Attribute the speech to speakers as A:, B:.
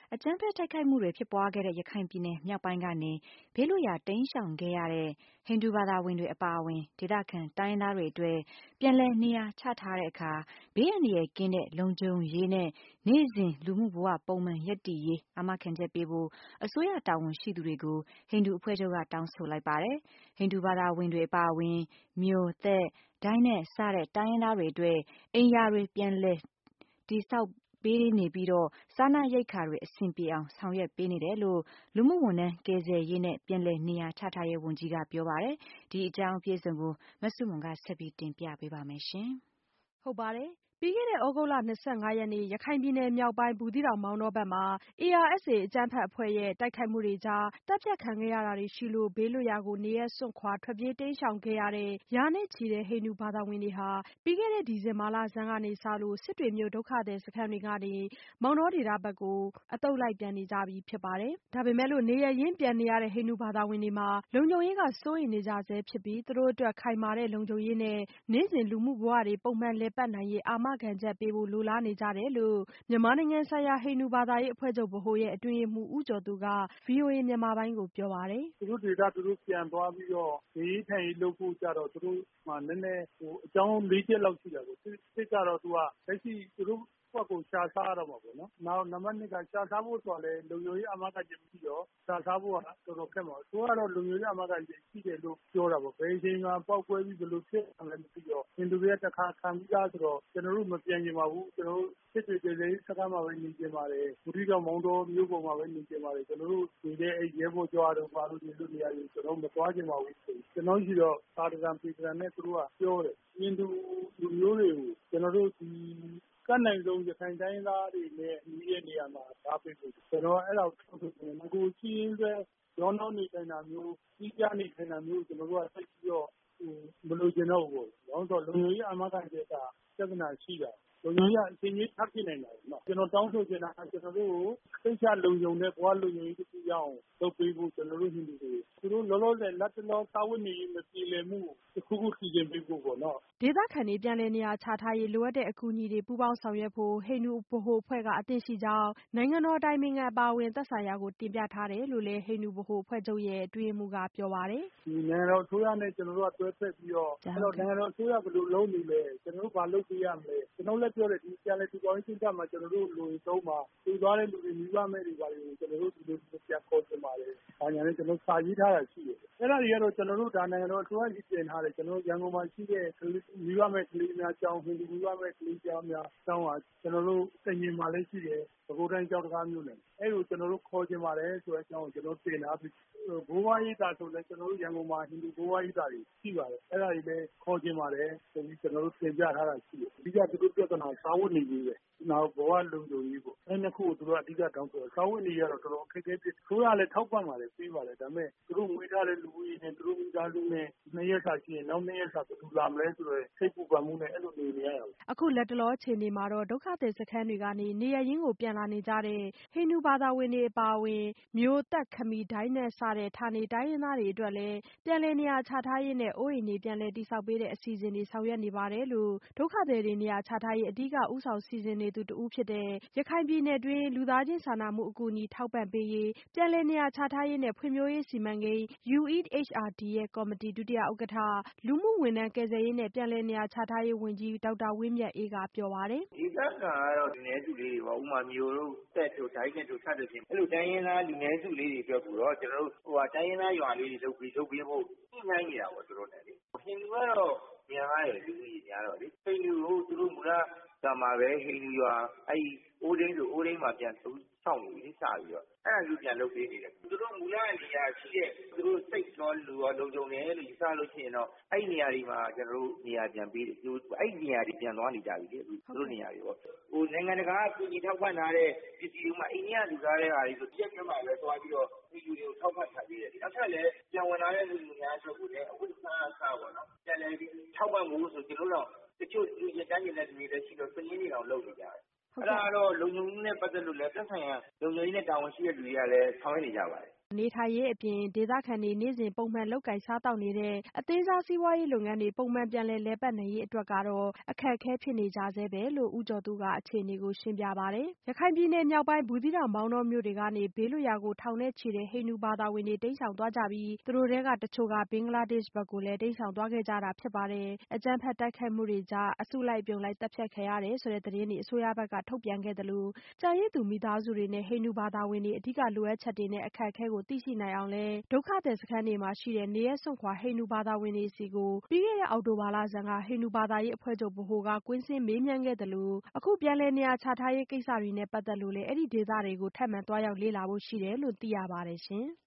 A: အကြမ်းဖက်တိုက်ခိုက်မှုတွေဖြစ်ပွားခဲ့တဲ့ရခိုင်ပြည်နယ်မြောက်ပိုင်းကနေဘေးလွတ်ရာတိမ်းရှောင်ခဲ့ရတဲ့ဟိန္ဒူဘာသာဝင်တွေအပါအဝင်ဒေသခံတိုင်းရင်းသားတွေအတွက်ပြန်လည်နေရာချထားတဲ့အခါဘေးအန္တရာယ်ကင်းတဲ့လုံခြုံရေးနဲ့နေ့စဉ်လူမှုဘဝပုံမှန်ရပ်တည်ရေးအာမခံချက်ပေးဖို့အစိုးရတာဝန်ရှိသူတွေကိုဟိန္ဒူအဖွဲ့ချုပ်ကတောင်းဆိုလိုက်ပါတယ်။ဟိန္ဒူဘာသာဝင်တွေအပါအဝင်မြို့၊သက်၊ဒိုင်းနက်စတဲ့တိုင်းရင်းသားတွေအတွက်အိမ်ယာတွေပြန်လည်တည်ဆောက်ပေးနေပြီးစားနပ်ရိက္ခာတွေအဆင်ပြေအောင်ဆောင်ရွက်ပေးနေတယ်လို့လူမှုဝန်ထမ်းကယ်ဆယ်ရေးနဲ့ပြန်လည်နေရာချထားရေးဝန်ကြီးကပြောပါတယ်။ဒီအကြောင်းအပြည့်အစုံကိုမဆုမွန်ကဆက်ပြီးတင်ပြပေးပါမယ်။
B: ဟုတ်ပါတယ်။ပြီးခဲ့တဲ့သြဂုတ်လ25ရက်နေ့ရခိုင်ပြည်နယ်မြောက်ပိုင်းဘူးသီးတောင်မောင်တောဘက်မှာ ARSA အကြမ်းဖက်အဖွဲ့ရဲ့တိုက်ခိုက်မှုတွေကြားသတ်ဖြတ်ခံခဲ့ရတာတွေရှိလို့ဘေးလွတ်ရာကိုနေရပ်စွန့်ခွာထွက်ပြေးတိမ်းရှောင်ခဲ့ရတဲ့ရာနဲ့ချီတဲ့ဟိန္ဒူဘာသာဝင်တွေဟာပြီးခဲ့တဲ့ဒီဇင်ဘာလဆန်းကနေစလို့စစ်တွေမြို့ဒုက္ခသည်စခန်းတွေကနေမောင်တောဒေသဘက်ကိုအသုတ်လိုက်ပြန်နေကြပြီဖြစ်ပါတယ်။ဒါပေမဲ့လို့နေရပ်ရင်းပြန်နေရတဲ့ဟိန္ဒူဘာသာဝင်တွေမှာလုံခြုံရေးကစိုးရိမ်နေကြဆဲဖြစ်ပြီးသူတို့အတွက်ခိုင်မာတဲ့လုံခြုံရေးနဲ့နေ့စဉ်လူမှုဘဝတွေပုံမှန်လည်ပတ်နိုင်ရေးအာမခံချက်ပေးဖို့လိုလားနေကြတယ်လို့မြန်မာနိုင်ငံဆိုင်ရာဟိန္ဒူဘာသာရေးအဖွဲ့ချုပ်ဗဟိုရဲ့အတွင်းရေးမှူးဦးကျော်သူက VOA မြန်မာပိုင်းကိုပြောပါတယ်
C: ။သူတို့ဒေသသူတို့ပြန်သွားပြီးတော့နေရေးထိုင်ရေးလုပ်ဖို့ကြတော့သူတို့မှနည်းနည်းအကြောင်း၄ချက်လောက်ရှိတာပေါ့။တစ်ကတော့သူကလက်ရှိသူတို့ဘက်ကိုရှာစားရတော့မှာပေါ့နော်။နောက်နံပါတ်2ကရှာစားဖို့ဆိုတာလည်းလုံခြုံရေးအာမခံချက်မရှိတော့ရှာစားဖို့ကတော်တော်ခက်မှာ။သူကတော့လုံခြုံရေးအာမခံချက်ရှိတယ်လို့ပြောတာပေါ့။ဘယ်အချိန်မှာပောက်ကွဲပြီးဘယ်လိုဖြစ်အောင်လည်းမသိတော့ဟိန္ဒူတွေကတစ်ခါခံပြီးသားဆိုတော့ကျွန်တော်တို့မပြန်ချင်ပါဘူး။ကျွန်တော်တို့စစ်တွေစကားမှာပဲနေကြပါတယ်။ဘူးသီးတောင်မောင်တောမြို့ပေါ်မှာပဲနေကြပါတယ်။ကျွန်တော်တို့နေတဲ့ရဲဘော်ကြွားတော့ဘာလို့ဒီလိုနေရာကြီးကျွန်တော်မသွားချင်ပါဘူးဆိုကျွန်တော်ရှိတော့သာတကံပေတံနဲ့သူတို့ကပြောတယ်။ဟိန္ဒူလူမျိုးတွေကိုကျွန်တော်တို့ဒီကနိုင်ဆုံးရခိုင်တိုင်းသားတွေနဲ့ညီတဲ့နေရာမှာဓာတ်ပေးဖို့ကျွန်တော်အဲ့လောက်ထုတ်ဆိုတယ်။ကိုချင်းရင်းပဲရောင်းနေထိုင်တာမျိုးကြီးကြနေထိုင်တာမျိုးကျွန်တော်တို့ကသိပြီးတော့မလို့ကျင်တော့ဘူး။ရောင်းတော့လုံခြုံရေးအာမခံချက်ကပြဿနာရှိတာ။လုံခြုံရေးအချိန်ကြီးထပ်ဖြစ်နိုင်တယ်နော်ကျွန်တော်တောင်းဆိုချင်တာကျွန်တော်တို့ကိုသိချလုံခြုံတဲ့ဘဝလုံခြုံရေးတစ်ခုရအောင်လုပ်ပေးဖို့ကျွန်တော်တို့ဟိန္ဒူတွေသူတို့လောလောဆယ်လက်တလောစာဝတ်နေရေးမပြေလည်မှုတစ်ခုခုတည်ခြင်းပေးဖို့ပေါ့နော်
B: ဒေသခံတွေပြန်လည်နေရာချထားရေးလိုအပ်တဲ့အကူအညီတွေပူးပေါင်းဆောင်ရွက်ဖို့ဟိန္ဒူဗဟိုအဖွဲ့ကအသင့်ရှိကြောင်းနိုင်ငံတော်အတိုင်ပင်ခံအပါအဝင်သက်ဆိုင်ရာကိုတင်ပြထားတယ်လို့လည်းဟိန္ဒူဗဟိုအဖွဲ့ချုပ်ရဲ့အတွင်းရေးမှူးကပြောပါတယ်
C: ။ဒီနိုင်ငံတော်အစိုးရနဲ့ကျွန်တော်တို့ကတွဲဖက်ပြီးတော့အဲ့တော့နိုင်ငံတော်အစိုးရဘယ်လိုလုပ်နေလဲကျွန်တော်တို့ဘာလုပ်ပေးရမလဲကျွန်တော်လည်းပြောတယ်ဒီပြန်လည်ထူထောင်ရေးကိစ္စမှာကျွန်တော်တို့လူတွေသုံးပါတည်သွားတဲ့လူတွေမိဘမဲ့တွေပါတွေကိုကျွန်တော်တို့ဒီလိုပြန်ခေါ်ချင်ပါတယ်။ဘာညာလဲကျွန်တော်စာရေးထားတာရှိတယ်။အဲ့ဒါတွေကတော့ကျွန်တော်တို့ဒါနိုင်ငံတော်အစိုးရကြီးပြင်ထားတယ်ကျွန်တော်တို့ရန်ကုန်မှာရှိတဲ့မိဘမဲ့ကလေးများအကြောင်းဟိန္ဒူမိဘမဲ့ကလေးများအကြောင်းကကျွန်တော်တို့တည်ငြိမ်မှာလည်းရှိတယ်။ပဲခူးတိုင်းကြောက်တကားမြို့နယ်အဲ့လိုကျွန်တော်တို့ခေါ်ချင်ပါတယ်ဆိုတဲ့အကြောင်းကိုကျွန်တော်တင်ထားပြီးဘိုးဘွားရေးတာဆိုလည်းကျွန်တော်တို့ရန်ကုန်မှာဟိန္ဒူဘိုးဘွားရေးတာတွေရှိပါတယ်။အဲ့ဒါတွေလည်းခေါ်ချင်ပါတယ်ဆိုပြီးကျွန်တော်တို့တင်ပြထားတာရှိတယ်။အဓိကသူတို့ပြဿနာစာဝတ်နေရေးပဲ။နောက်ဘဝလုံခြုံရေးပေါ့။အဲ့နှစ်ခုကိုသူတို့အဓိကတောင်းဆိုစာဝတ်နေရေးကတော့တော်တော်အခက်အခဲဖြစ်ဆိုရလည်းထောက်ပံ့ပါတယ်ပေးပါတယ်ဒါပေမဲ့သူတို့ငွေထားတဲ့လူကြီးနဲ့သူတို့မိသားစုနဲ့2ရက်စာရှိရင်နောက်2ရက်စာဘယ်လိုလာမလဲဆိုတော့စိတ်ပူပန်မှုနဲ့အဲ့လိုနေရတာ
B: ။အခုလက်တလောအခြေအနေမှာတော့ဒုက္ခသည်စခန်းတွေကနေနေရပ်ရင်းကိုပြန်လာနေကြတဲ့ဟိန္ဒူဘာသာဝင်တွေအပါအဝင်မြို့သက်ခမီဒိုင်းနက်စတဲ့ဌာနေတိုင်းရင်းသားတွေအတွက်လည်းပြန်လည်နေရာချထားရေးနဲ့အိုးအိမ်တွေပြန်လည်တည်ဆောက်ပေးတဲ့အစီအစဉ်တွေဆောင်ရွက်နေပါတယ်လို့ဒုက္ခသည်တွေနေရာချထားရေးအဓိကဦးဆောင်စီစဉ်နေသူတဦးဖြစ်တဲ့ရခိုင်ပြည်နယ်တွင်းလူသားချင်းစာနာမှုအကူအညီထောက်ပံ့ပေးရေးပြန်လည်နေရာချထားရေးနဲ့ဖွံ့ဖြိုးရေးစီမံကိန်း UEHRD ရဲ့ကော်မတီဒုတိယဥက္ကဋ္ဌလူမှုဝန်ထမ်းကယ်ဆယ်ရေးနဲ့ပြန်လည်နေရာချထားရေးဝန်ကြီးဒေါက်တာဝင်းမြတ်အေးကပြောပါတယ်
D: ။ဒေသခံကတော့လူနည်းစုလေးတွေပေါ့ဥမာမျိုးတို့တက်တို့ဒိုင်းနဲ့တို့စသဖြင့်အဲ့လိုတိုင်းရင်းသားလူနည်းစုလေးတွေအတွက်ကိုတော့ကျွန်တော်တို့တိုင်းရင်းသားရွာလေးတွေလုပ်ပေးဖို့ညှိနှိုင်းနေတာပေါ့သူတို့နဲ့လေဟိန္ဒူကတော့များတယ်လူကြီးများတော့လေဟိန္ဒူကိုသူတို့မူလကမှာပဲဟိန္ဒူရွာအဲ့အိုးဒိန်းဆိုအိုးဒိန်းမှာပြန်ဆောက်နေပြီစပြီးတော့အဲ့ဒါလူပြန်လုပ်ပေးနေတယ်သူတို့မူလနေရာရှိတဲ့သူတို့စိတ်တော်လူရောလုံခြုံတယ်လို့ယူဆလို့ရှိရင်တော့အဲ့နေရာတွေမှာကျွန်တော်တို့နေရာပြန်ပေးတယ်အဲ့နေရာတွေပြန်သွားနေကြပြီလေသူတို့နေရာတွေပေါ့ဟိုနိုင်ငံတကာကပြည်ထောက်ပံ့ထားတဲ့ပစ္စည်းတွေမှာအိန္ဒိယလူသားတဲ့ဟာတွေဆိုတစ်ရက်မှပဲသွားပြီးတော့ဒီလူတွေကိုထောက်ပံ့ထားပေးတယ်နောက်ထပ်လည်းပြန်ဝင်လာတဲ့လူတွေများဆိုကိုလည်းအဝတ်စားပေါ့နော်ပြန်လည်းထောက်ပံ့ဖို့ဆိုကျွန်တော်တို့တချို့လူရတန်းကျင်တဲ့လူတွေလည်းရှိတော့စရင်းတွေအောင်လုပ်နေကြတယ်အဲ့ဒါတော့လုံခြုံရေးနဲ့ပတ်သက်လို့လည်းသက်ဆိုင်ရာလုံခြုံရေးနဲ့တာဝန်ရှိတဲ့လူတွေကလည်းဆောင်ရွက်နေကြပါတယ်
B: နေထိုင်ရေးအပြင် ဒေသခံတွေနေ့စဉ်ပုံမှန်လုပ်ကိုင်စားသောက်နေတဲ့ အသေးစားစီးပွားရေးလုပ်ငန်းတွေ ပုံမှန်ပြန်လည်ပတ်နိုင်ရေးအတွက်ကတော့ အခက်အခဲဖြစ်နေကြဆဲပဲလို့ ဦးကျော်သူက အခြေအနေကို ရှင်းပြပါတယ်။ ရခိုင်ပြည်နယ်မြောက်ပိုင်း ဘူးသီးတောင် မောင်တောမြို့တွေကနေ ဘေးလွတ်ရာကို ထောင်နဲ့ချီတဲ့ ဟိန္ဒူဘာသာဝင်တွေ တိမ်းရှောင်သွားကြပြီး သူတို့ထဲကတချို့က ဘင်္ဂလားဒေ့ရှ်ဘက်ကိုလည်း တိမ်းရှောင်သွားခဲ့ကြတာဖြစ်ပါတယ်။ အကြမ်းဖက်တိုက်ခိုက်မှုတွေကြား အစုလိုက်အပြုံလိုက်သတ်ဖြတ်ခံရတယ်ဆိုတဲ့သတင်းတွေ အစိုးရဘက်ကထုတ်ပြန်ခဲ့သလို ကျန်ရစ်သူမိသားစုတွေနဲ့ ဟိန္ဒူဘာသာဝင်တွေ အဓိကလိုအပ်ချက်တွေနဲ့ အခက်အခဲကိုသိရှိနိုင်အောင်လည်း ဒုက္ခသည်စခန်းတွေမှာရှိတဲ့ နေရပ်စွန့်ခွာဟိန္ဒူဘာသာဝင်တွေဆီကို ပြီးခဲ့တဲ့အောက်တိုဘာလဆန်းက ဟိန္ဒူဘာသာရေးအဖွဲ့ချုပ်ဗဟိုက ကွင်းဆင်းမေးမြန်းခဲ့သလို အခုပြန်လည်နေရာချထားရေးကိစ္စတွေနဲ့ပတ်သက်လို့လည်း အဲဒီဒေသတွေကို ထပ်မံသွားရောက်လေ့လာဖို့ရှိတယ်လို့ သိရပါတယ်ရှင်။